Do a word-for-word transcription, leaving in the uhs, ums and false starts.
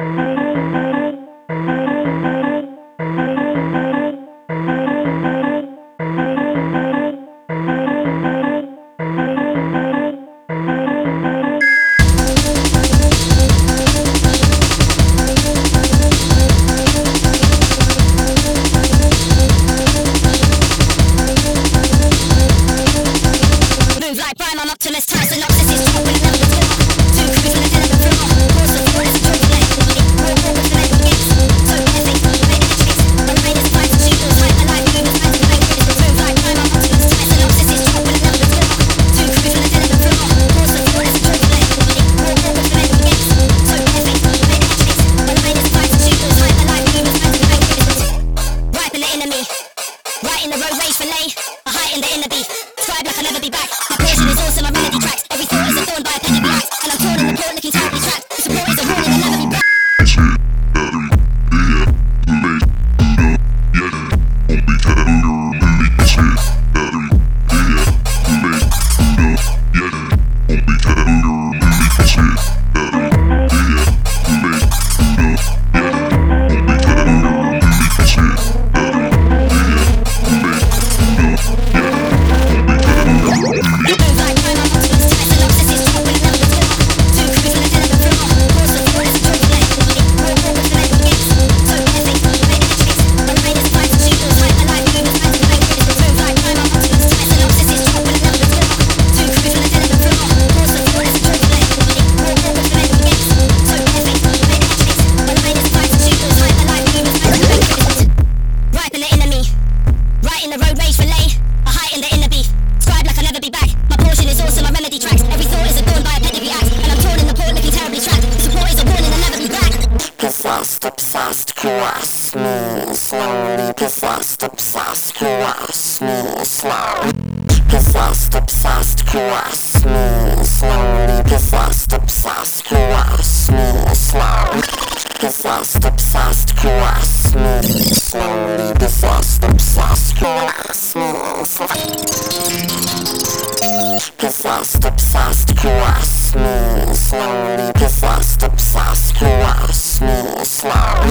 Possessed, obsessed, caress me slowly. Possessed, obsessed, caress me slowly. Possessed, obsessed, caress me slowly. Possessed, obsessed, caress me slowly. Possessed, obsessed, caress me slowly. Possessed, obsessed, caress me slowly. Possessed, obsessed, caress me slowly. Possessed, obsessed, caress me slowly.